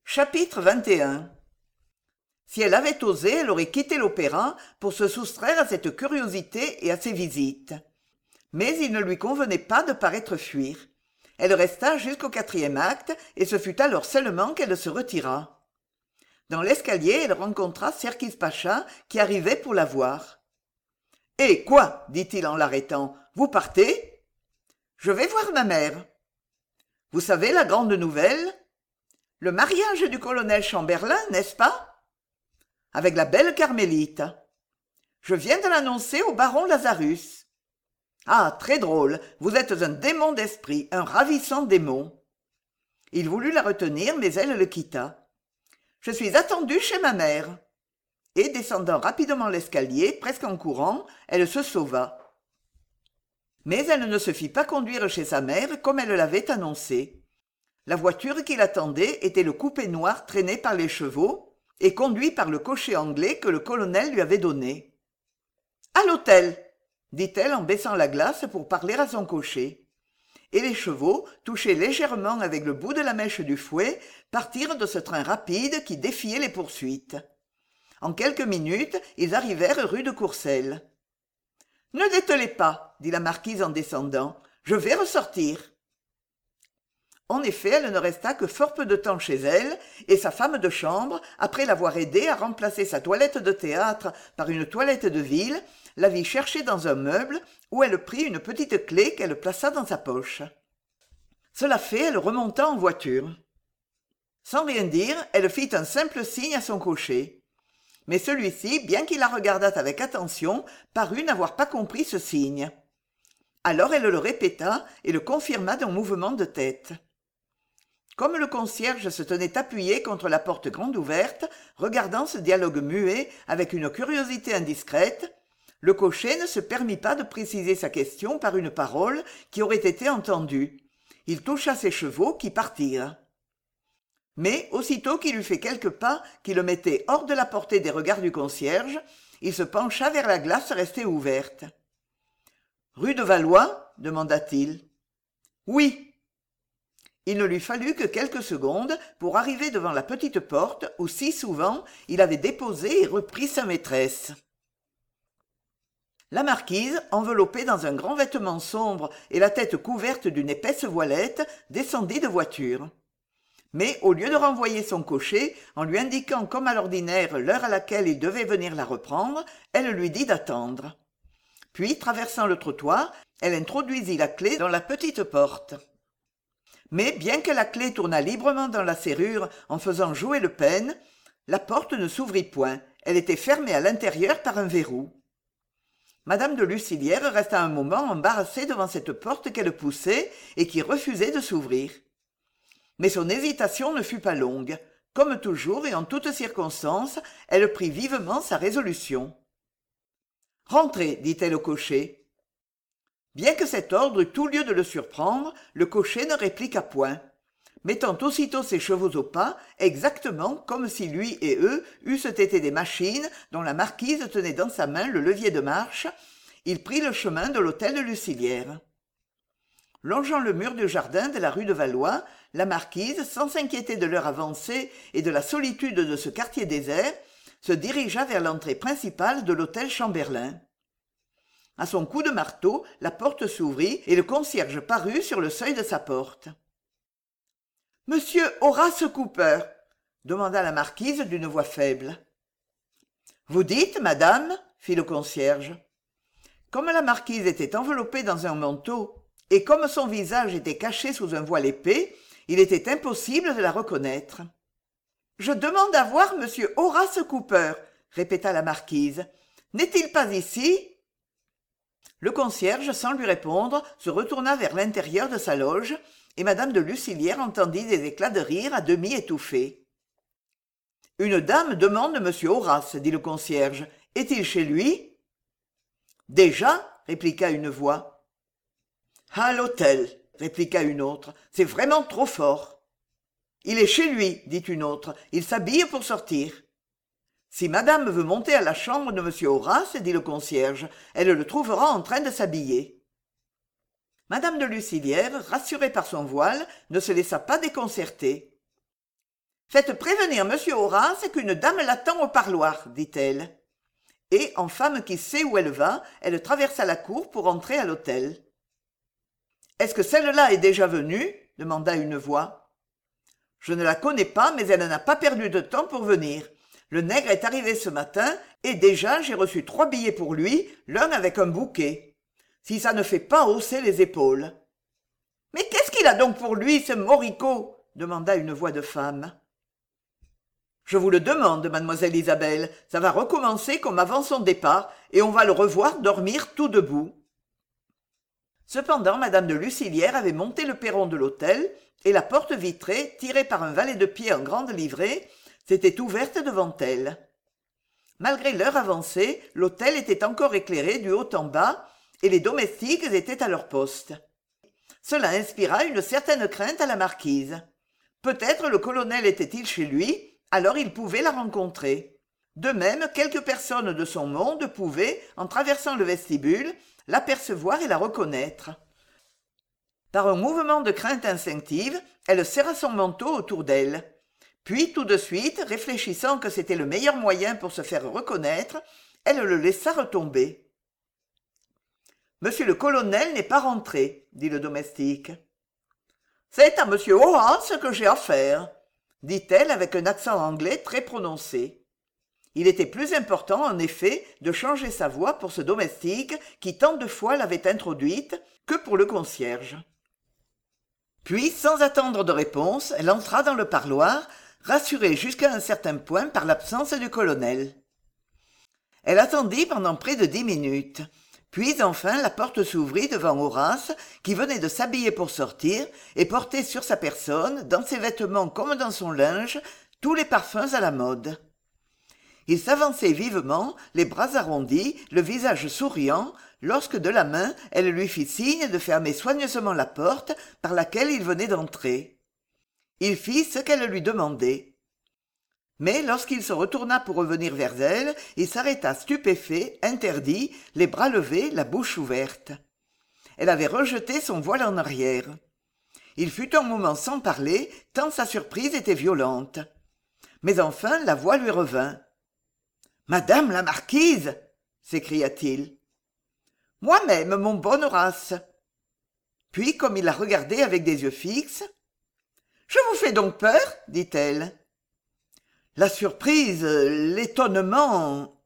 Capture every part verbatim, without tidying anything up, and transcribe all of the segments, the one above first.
Chapitre vingt et un. Si elle avait osé, elle aurait quitté l'opéra pour se soustraire à cette curiosité et à ces visites. Mais il ne lui convenait pas de paraître fuir. Elle resta jusqu'au quatrième acte, et ce fut alors seulement qu'elle se retira. Dans l'escalier, elle rencontra Serkis Pacha, qui arrivait pour la voir. « Eh, quoi ?» dit-il en l'arrêtant. « Vous partez ?»« Je vais voir ma mère. »« Vous savez la grande nouvelle ? Le mariage du colonel Chamberlain, n'est-ce pas ? Avec la belle Carmélite. Je viens de l'annoncer au baron Lazarus. Ah, très drôle, vous êtes un démon d'esprit, un ravissant démon. Il voulut la retenir, mais elle le quitta. Je suis attendue chez ma mère. Et descendant rapidement l'escalier, presque en courant, elle se sauva. Mais elle ne se fit pas conduire chez sa mère comme elle l'avait annoncé. La voiture qui l'attendait était le coupé noir traîné par les chevaux et conduit par le cocher anglais que le colonel lui avait donné. « À l'hôtel !» dit-elle en baissant la glace pour parler à son cocher. Et les chevaux, touchés légèrement avec le bout de la mèche du fouet, partirent de ce train rapide qui défiait les poursuites. En quelques minutes, ils arrivèrent rue de Courcelles. « Ne dételez pas, dit la marquise en descendant, je vais ressortir. » En effet, elle ne resta que fort peu de temps chez elle, et sa femme de chambre, après l'avoir aidée à remplacer sa toilette de théâtre par une toilette de ville, la vit chercher dans un meuble, où elle prit une petite clé qu'elle plaça dans sa poche. Cela fait, elle remonta en voiture. Sans rien dire, elle fit un simple signe à son cocher. Mais celui-ci, bien qu'il la regardât avec attention, parut n'avoir pas compris ce signe. Alors elle le répéta et le confirma d'un mouvement de tête. Comme le concierge se tenait appuyé contre la porte grande ouverte, regardant ce dialogue muet avec une curiosité indiscrète, le cocher ne se permit pas de préciser sa question par une parole qui aurait été entendue. Il toucha ses chevaux qui partirent. Mais, aussitôt qu'il eut fait quelques pas qui le mettaient hors de la portée des regards du concierge, il se pencha vers la glace restée ouverte. « Rue de Valois ?» demanda-t-il. « Oui. » Il ne lui fallut que quelques secondes pour arriver devant la petite porte où si souvent il avait déposé et repris sa maîtresse. La marquise, enveloppée dans un grand vêtement sombre et la tête couverte d'une épaisse voilette, descendit de voiture. Mais au lieu de renvoyer son cocher, en lui indiquant comme à l'ordinaire l'heure à laquelle il devait venir la reprendre, elle lui dit d'attendre. Puis, traversant le trottoir, elle introduisit la clé dans la petite porte. Mais bien que la clé tournât librement dans la serrure en faisant jouer le pêne, la porte ne s'ouvrit point, elle était fermée à l'intérieur par un verrou. Madame de Lucilière resta un moment embarrassée devant cette porte qu'elle poussait et qui refusait de s'ouvrir. Mais son hésitation ne fut pas longue. Comme toujours et en toutes circonstances, elle prit vivement sa résolution. « Rentrez, dit-elle au cocher. » Bien que cet ordre eût tout lieu de le surprendre, le cocher ne répliqua point, mettant aussitôt ses chevaux au pas, exactement comme si lui et eux eussent été des machines dont la marquise tenait dans sa main le levier de marche. Il prit le chemin de l'hôtel de Lucilière. Longeant le mur du jardin de la rue de Valois, la marquise, sans s'inquiéter de l'heure avancée et de la solitude de ce quartier désert, se dirigea vers l'entrée principale de l'hôtel Chamberlain. À son coup de marteau, la porte s'ouvrit et le concierge parut sur le seuil de sa porte. « Monsieur Horace Cooper ?» demanda la marquise d'une voix faible. « Vous dites, madame ?» fit le concierge. Comme la marquise était enveloppée dans un manteau et comme son visage était caché sous un voile épais, il était impossible de la reconnaître. « Je demande à voir monsieur Horace Cooper » répéta la marquise. « N'est-il pas ici ?» Le concierge, sans lui répondre, se retourna vers l'intérieur de sa loge, et madame de Lucilière entendit des éclats de rire à demi étouffés. « Une dame demande monsieur Horace, dit le concierge. Est-il chez lui ?»« Déjà, répliqua une voix. « À l'hôtel, répliqua une autre. C'est vraiment trop fort. »« Il est chez lui, dit une autre. Il s'habille pour sortir. » Si madame veut monter à la chambre de monsieur Horace, dit le concierge, elle le trouvera en train de s'habiller. Madame de Lucilière, rassurée par son voile, ne se laissa pas déconcerter. Faites prévenir monsieur Horace qu'une dame l'attend au parloir, dit-elle. Et, en femme qui sait où elle va, elle traversa la cour pour entrer à l'hôtel. « Est-ce que celle-là est déjà venue ?» demanda une voix. « Je ne la connais pas, mais elle n'a pas perdu de temps pour venir. Le nègre est arrivé ce matin, et déjà j'ai reçu trois billets pour lui, l'un avec un bouquet. Si ça ne fait pas hausser les épaules. »« Mais qu'est-ce qu'il a donc pour lui, ce moricaud ?» demanda une voix de femme. « Je vous le demande, mademoiselle Isabelle, ça va recommencer comme avant son départ, et on va le revoir dormir tout debout. » Cependant, madame de Lucilière avait monté le perron de l'hôtel, et la porte vitrée, tirée par un valet de pied en grande livrée, s'était ouverte devant elle. Malgré l'heure avancée, l'hôtel était encore éclairé du haut en bas, et les domestiques étaient à leur poste. Cela inspira une certaine crainte à la marquise. Peut-être le colonel était-il chez lui, alors il pouvait la rencontrer. De même, quelques personnes de son monde pouvaient, en traversant le vestibule, l'apercevoir et la reconnaître. Par un mouvement de crainte instinctive, elle serra son manteau autour d'elle. Puis, tout de suite, réfléchissant que c'était le meilleur moyen pour se faire reconnaître, elle le laissa retomber. « Monsieur le colonel n'est pas rentré, » dit le domestique. « C'est à monsieur Horace que j'ai affaire, » dit-elle avec un accent anglais très prononcé. Il était plus important, en effet, de changer sa voix pour ce domestique qui tant de fois l'avait introduite que pour le concierge. Puis, sans attendre de réponse, elle entra dans le parloir, rassurée jusqu'à un certain point par l'absence du colonel. Elle attendit pendant près de dix minutes. Puis, enfin, la porte s'ouvrit devant Horace, qui venait de s'habiller pour sortir et portait sur sa personne, dans ses vêtements comme dans son linge, tous les parfums à la mode. Il s'avançait vivement, les bras arrondis, le visage souriant, lorsque de la main elle lui fit signe de fermer soigneusement la porte par laquelle il venait d'entrer. Il fit ce qu'elle lui demandait. Mais lorsqu'il se retourna pour revenir vers elle, il s'arrêta stupéfait, interdit, les bras levés, la bouche ouverte. Elle avait rejeté son voile en arrière. Il fut un moment sans parler, tant sa surprise était violente. Mais enfin la voix lui revint. « Madame la marquise !» s'écria-t-il. « Moi-même, mon bon Horace. » Puis, comme il la regardait avec des yeux fixes, « Je vous fais donc peur ?» dit-elle. La surprise, l'étonnement.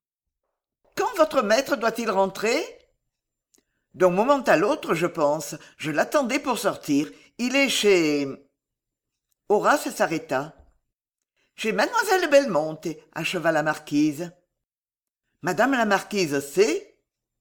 « Quand votre maître doit-il rentrer ?»« D'un moment à l'autre, je pense. Je l'attendais pour sortir. Il est chez... » Horace s'arrêta. « Chez mademoiselle Belmonte, » acheva la marquise. « Madame la marquise sait ?»«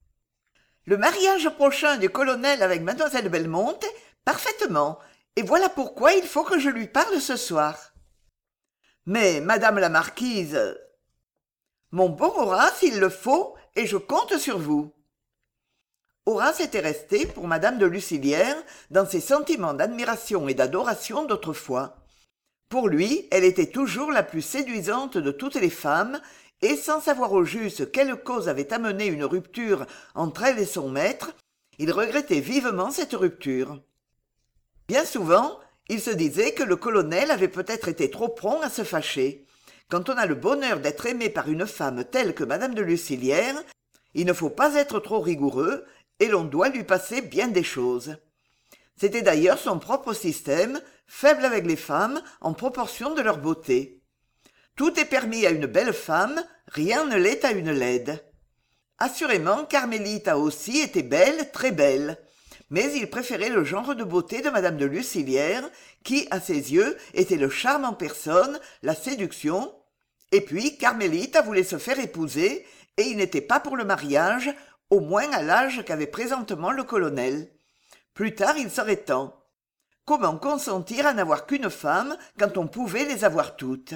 Le mariage prochain du colonel avec mademoiselle Belmonte, parfaitement, et voilà pourquoi il faut que je lui parle ce soir. »« Mais, madame la marquise... »« Mon bon Horace, il le faut, et je compte sur vous. » Horace était resté, pour madame de Lucilière, dans ses sentiments d'admiration et d'adoration d'autrefois. Pour lui, elle était toujours la plus séduisante de toutes les femmes, et sans savoir au juste quelle cause avait amené une rupture entre elle et son maître, il regrettait vivement cette rupture. Bien souvent, il se disait que le colonel avait peut-être été trop prompt à se fâcher. Quand on a le bonheur d'être aimé par une femme telle que madame de Lucilière, il ne faut pas être trop rigoureux, et l'on doit lui passer bien des choses. C'était d'ailleurs son propre système, faible avec les femmes en proportion de leur beauté. Tout est permis à une belle femme, rien ne l'est à une laide. Assurément, Carmélita aussi était belle, très belle, mais il préférait le genre de beauté de madame de Lucilière, qui, à ses yeux, était le charme en personne, la séduction, et puis Carmélita voulait se faire épouser, et il n'était pas pour le mariage, au moins à l'âge qu'avait présentement le colonel. Plus tard, il serait temps. Comment consentir à n'avoir qu'une femme quand on pouvait les avoir toutes?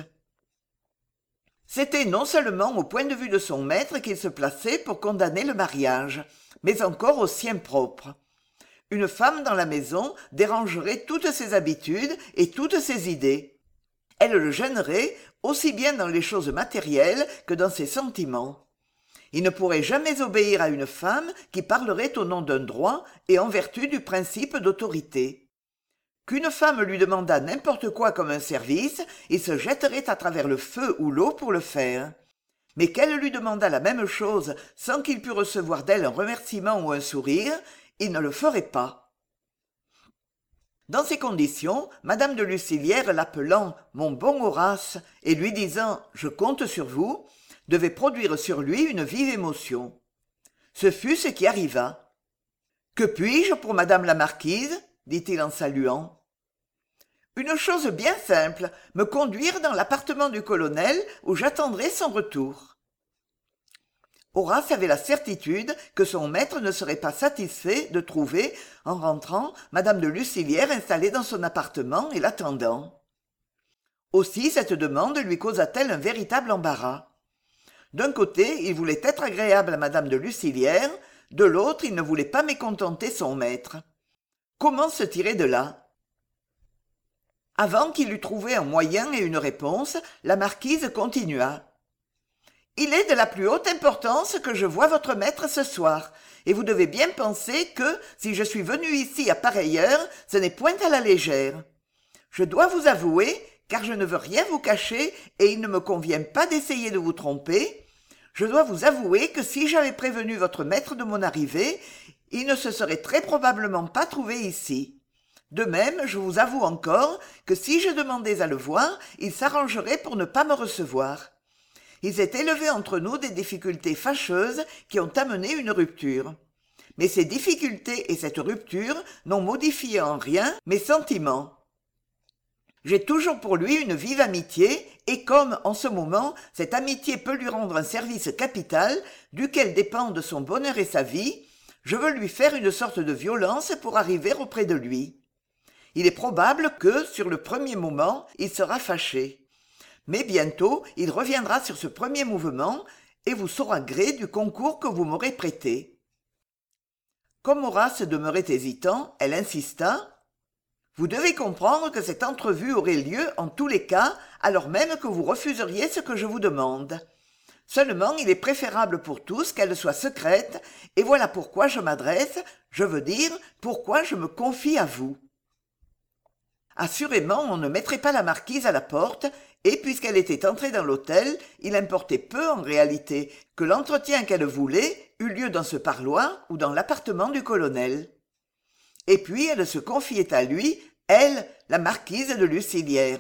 C'était non seulement au point de vue de son maître qu'il se plaçait pour condamner le mariage, mais encore au sien propre. Une femme dans la maison dérangerait toutes ses habitudes et toutes ses idées. Elle le gênerait aussi bien dans les choses matérielles que dans ses sentiments. Il ne pourrait jamais obéir à une femme qui parlerait au nom d'un droit et en vertu du principe d'autorité. Qu'une femme lui demandât n'importe quoi comme un service, il se jetterait à travers le feu ou l'eau pour le faire. Mais qu'elle lui demandât la même chose sans qu'il pût recevoir d'elle un remerciement ou un sourire, il ne le ferait pas. Dans ces conditions, madame de Lucilière, l'appelant « mon bon Horace » et lui disant « je compte sur vous », devait produire sur lui une vive émotion. Ce fut ce qui arriva. « Que puis-je pour madame la marquise ?» dit-il en saluant. « Une chose bien simple, me conduire dans l'appartement du colonel où j'attendrai son retour. » Horace avait la certitude que son maître ne serait pas satisfait de trouver, en rentrant, madame de Lucilière installée dans son appartement et l'attendant. Aussi cette demande lui causa-t-elle un véritable embarras. D'un côté, il voulait être agréable à madame de Lucilière, de l'autre, il ne voulait pas mécontenter son maître. Comment se tirer de là? Avant qu'il eût trouvé un moyen et une réponse, la marquise continua. « Il est de la plus haute importance que je voie votre maître ce soir, et vous devez bien penser que, si je suis venue ici à pareille heure, ce n'est point à la légère. Je dois vous avouer, car je ne veux rien vous cacher et il ne me convient pas d'essayer de vous tromper, je dois vous avouer que si j'avais prévenu votre maître de mon arrivée, il ne se serait très probablement pas trouvé ici. De même, je vous avoue encore que si je demandais à le voir, il s'arrangerait pour ne pas me recevoir. Il s'est élevé entre nous des difficultés fâcheuses qui ont amené une rupture. Mais ces difficultés et cette rupture n'ont modifié en rien mes sentiments. J'ai toujours pour lui une vive amitié, et comme, en ce moment, cette amitié peut lui rendre un service capital, duquel dépendent son bonheur et sa vie, je veux lui faire une sorte de violence pour arriver auprès de lui. Il est probable que, sur le premier moment, il sera fâché. Mais bientôt, il reviendra sur ce premier mouvement et vous saura gré du concours que vous m'aurez prêté. » Comme Horace demeurait hésitant, elle insista. « Vous devez comprendre que cette entrevue aurait lieu en tous les cas, alors même que vous refuseriez ce que je vous demande. Seulement, il est préférable pour tous qu'elle soit secrète, et voilà pourquoi je m'adresse, je veux dire, pourquoi je me confie à vous. » Assurément, on ne mettrait pas la marquise à la porte, et puisqu'elle était entrée dans l'hôtel, il importait peu en réalité que l'entretien qu'elle voulait eût lieu dans ce parloir ou dans l'appartement du colonel. Et puis elle se confiait à lui, elle, la marquise de Lucilière.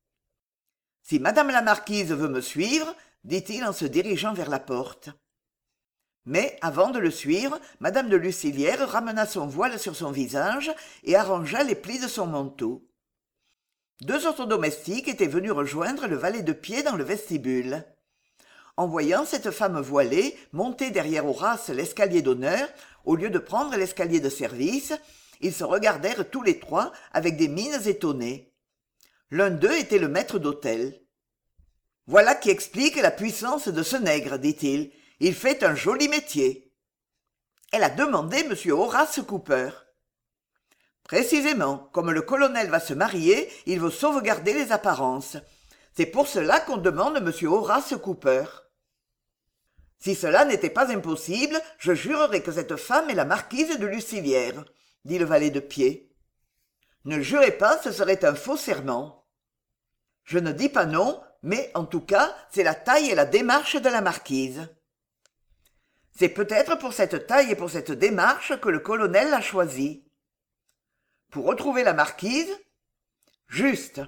« Si madame la marquise veut me suivre, dit-il en se dirigeant vers la porte. » Mais, avant de le suivre, madame de Lucilière ramena son voile sur son visage et arrangea les plis de son manteau. Deux autres domestiques étaient venus rejoindre le valet de pied dans le vestibule. En voyant cette femme voilée monter derrière Horace l'escalier d'honneur, au lieu de prendre l'escalier de service, ils se regardèrent tous les trois avec des mines étonnées. L'un d'eux était le maître d'hôtel. « Voilà qui explique la puissance de ce nègre, dit-il. Il fait un joli métier. » Elle a demandé M. Horace Cooper. Précisément, comme le colonel va se marier, il veut sauvegarder les apparences. C'est pour cela qu'on demande M. Horace Cooper. Si cela n'était pas impossible, je jurerais que cette femme est la marquise de Lucilière, dit le valet de pied. Ne jurez pas, ce serait un faux serment. Je ne dis pas non, mais en tout cas, c'est la taille et la démarche de la marquise. C'est peut-être pour cette taille et pour cette démarche que le colonel l'a choisie. Pour retrouver la marquise? Juste.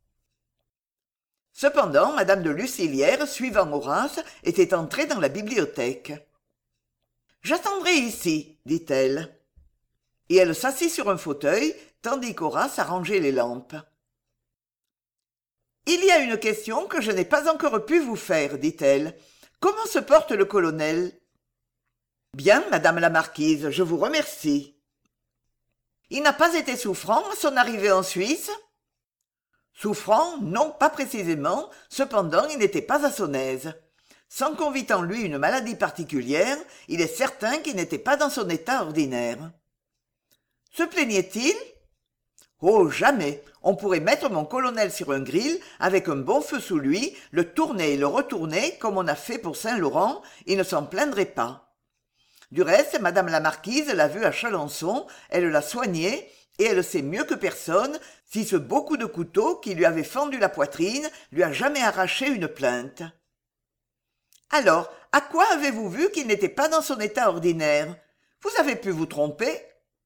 Cependant, madame de Lucilière, suivant Horace, était entrée dans la bibliothèque. « J'attendrai ici, dit-elle. » Et elle s'assit sur un fauteuil, tandis qu'Horace arrangeait les lampes. « Il y a une question que je n'ai pas encore pu vous faire, dit-elle. Comment se porte le colonel ? » « Bien, madame la marquise, je vous remercie. »« Il n'a pas été souffrant à son arrivée en Suisse ? » Souffrant, non, pas précisément, cependant il n'était pas à son aise. Sans qu'on vît en lui une maladie particulière, il est certain qu'il n'était pas dans son état ordinaire. Se plaignait-il ? Oh, jamais. On pourrait mettre mon colonel sur un gril, avec un bon feu sous lui, le tourner et le retourner, comme on a fait pour Saint-Laurent, il ne s'en plaindrait pas. Du reste, madame la marquise l'a vu à Chalençon, elle l'a soigné, et elle sait mieux que personne si ce beau coup de couteau qui lui avait fendu la poitrine lui a jamais arraché une plainte. Alors, à quoi avez-vous vu qu'il n'était pas dans son état ordinaire? Vous avez pu vous tromper?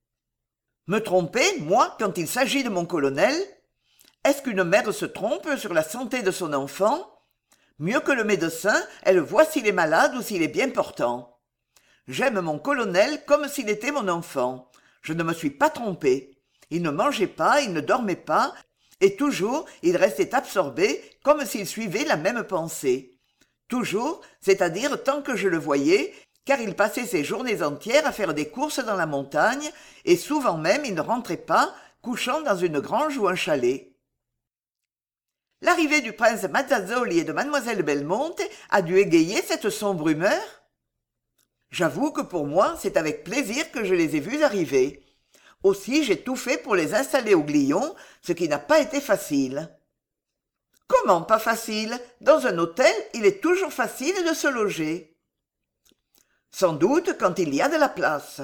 Me tromper, moi, quand il s'agit de mon colonel? Est-ce qu'une mère se trompe sur la santé de son enfant? Mieux que le médecin, elle voit s'il est malade ou s'il est bien portant. J'aime mon colonel comme s'il était mon enfant. Je ne me suis pas trompée. Il ne mangeait pas, il ne dormait pas, et toujours il restait absorbé comme s'il suivait la même pensée. Toujours, c'est-à-dire tant que je le voyais, car il passait ses journées entières à faire des courses dans la montagne, et souvent même il ne rentrait pas, couchant dans une grange ou un chalet. L'arrivée du prince Mazzazoli et de mademoiselle Belmonte a dû égayer cette sombre humeur. J'avoue que pour moi, c'est avec plaisir que je les ai vus arriver. Aussi, j'ai tout fait pour les installer au Glion, ce qui n'a pas été facile. Comment pas facile? Dans un hôtel, il est toujours facile de se loger. Sans doute quand il y a de la place.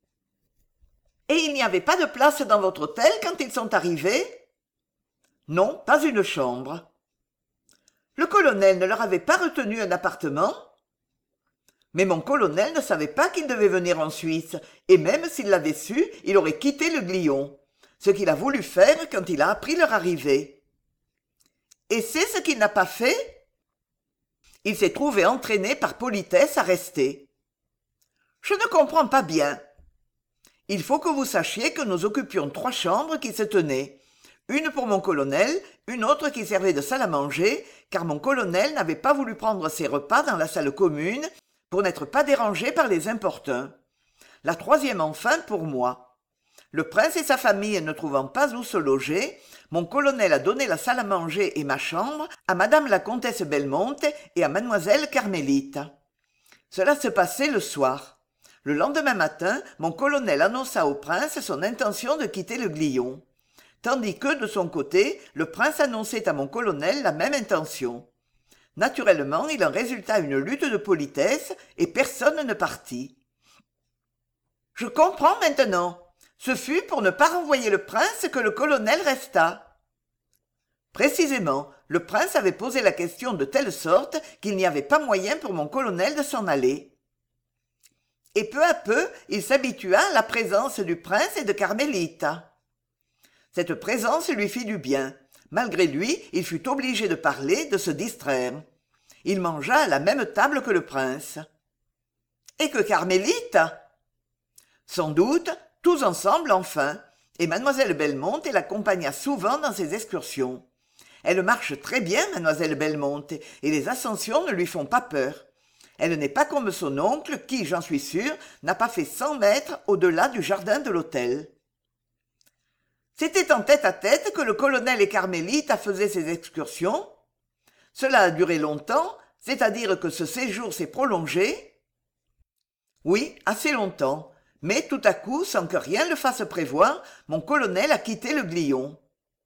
Et il n'y avait pas de place dans votre hôtel quand ils sont arrivés? Non, pas une chambre. Le colonel ne leur avait pas retenu un appartement? Mais mon colonel ne savait pas qu'il devait venir en Suisse, et même s'il l'avait su, il aurait quitté le Glion, ce qu'il a voulu faire quand il a appris leur arrivée. Et c'est ce qu'il n'a pas fait? Il s'est trouvé entraîné par politesse à rester. Je ne comprends pas bien. Il faut que vous sachiez que nous occupions trois chambres qui se tenaient. Une pour mon colonel, une autre qui servait de salle à manger, car mon colonel n'avait pas voulu prendre ses repas dans la salle commune pour n'être pas dérangé par les importuns. La troisième enfin pour moi. Le prince et sa famille ne trouvant pas où se loger, mon colonel a donné la salle à manger et ma chambre à madame la comtesse Belmonte et à mademoiselle Carmélite. Cela se passait le soir. Le lendemain matin, mon colonel annonça au prince son intention de quitter le Glion, tandis que, de son côté, le prince annonçait à mon colonel la même intention. Naturellement, il en résulta une lutte de politesse et personne ne partit. Je comprends maintenant. Ce fut pour ne pas renvoyer le prince que le colonel resta. Précisément, le prince avait posé la question de telle sorte qu'il n'y avait pas moyen pour mon colonel de s'en aller. Et peu à peu, il s'habitua à la présence du prince et de Carmélita. Cette présence lui fit du bien. Malgré lui, il fut obligé de parler, de se distraire. Il mangea à la même table que le prince. Et que Carmélita? Sans doute, tous ensemble enfin, et mademoiselle Belmonte l'accompagna souvent dans ses excursions. Elle marche très bien, mademoiselle Belmonte, et les ascensions ne lui font pas peur. Elle n'est pas comme son oncle, qui, j'en suis sûr, n'a pas fait cent mètres au-delà du jardin de l'hôtel. C'était en tête-à-tête que le colonel et Carmélite faisaient ces excursions. Cela a duré longtemps, c'est-à-dire que ce séjour s'est prolongé. Oui, assez longtemps, mais tout à coup, sans que rien le fasse prévoir, mon colonel a quitté le Glion.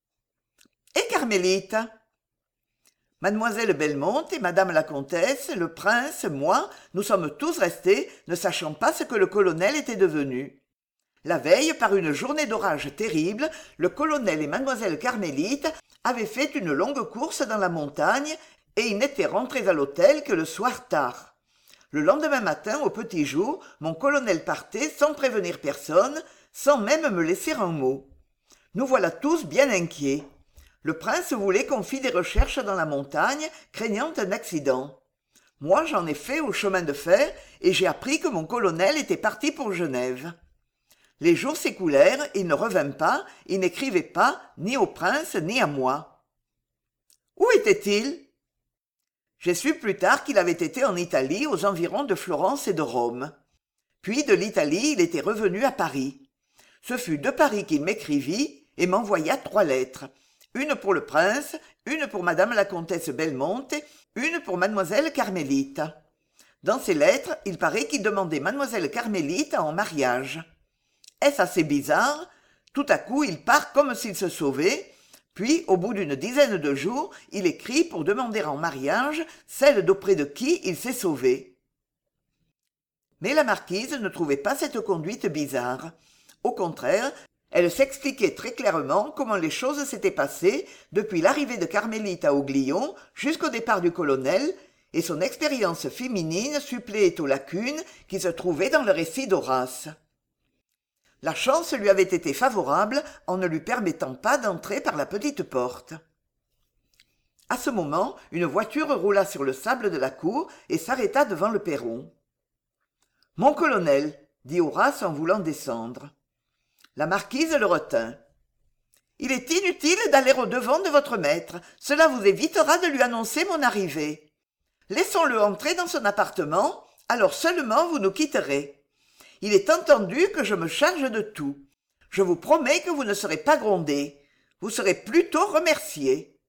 Et Carmélite? Mademoiselle Belmonte et madame la comtesse, le prince, moi, nous sommes tous restés, ne sachant pas ce que le colonel était devenu. La veille, par une journée d'orage terrible, le colonel et mademoiselle Carmélite avaient fait une longue course dans la montagne et ils n'étaient rentrés à l'hôtel que le soir tard. Le lendemain matin, au petit jour, mon colonel partait sans prévenir personne, sans même me laisser un mot. Nous voilà tous bien inquiets. Le prince voulait qu'on fît des recherches dans la montagne, craignant un accident. Moi, j'en ai fait au chemin de fer et j'ai appris que mon colonel était parti pour Genève. Les jours s'écoulèrent, il ne revint pas, il n'écrivait pas, ni au prince, ni à moi. Où était-il? J'ai su plus tard qu'il avait été en Italie, aux environs de Florence et de Rome. Puis de l'Italie, il était revenu à Paris. Ce fut de Paris qu'il m'écrivit et m'envoya trois lettres. Une pour le prince, une pour madame la comtesse Belmonte, une pour mademoiselle Carmélite. Dans ces lettres, il paraît qu'il demandait mademoiselle Carmélite en mariage. Est-ce assez bizarre? Tout à coup, il part comme s'il se sauvait, puis, au bout d'une dizaine de jours, il écrit pour demander en mariage celle d'auprès de qui il s'est sauvé. Mais la marquise ne trouvait pas cette conduite bizarre. Au contraire, Elle s'expliquait très clairement comment les choses s'étaient passées depuis l'arrivée de Carmélite à Auglion jusqu'au départ du colonel, et son expérience féminine suppléait aux lacunes qui se trouvaient dans le récit d'Horace. La chance lui avait été favorable en ne lui permettant pas d'entrer par la petite porte. À ce moment, une voiture roula sur le sable de la cour et s'arrêta devant le perron. « Mon colonel, » dit Horace en voulant descendre. La marquise le retint. « Il est inutile d'aller au-devant de votre maître, cela vous évitera de lui annoncer mon arrivée. Laissons-le entrer dans son appartement, alors seulement vous nous quitterez. Il est entendu que je me charge de tout. Je vous promets que vous ne serez pas grondé. Vous serez plutôt remercié.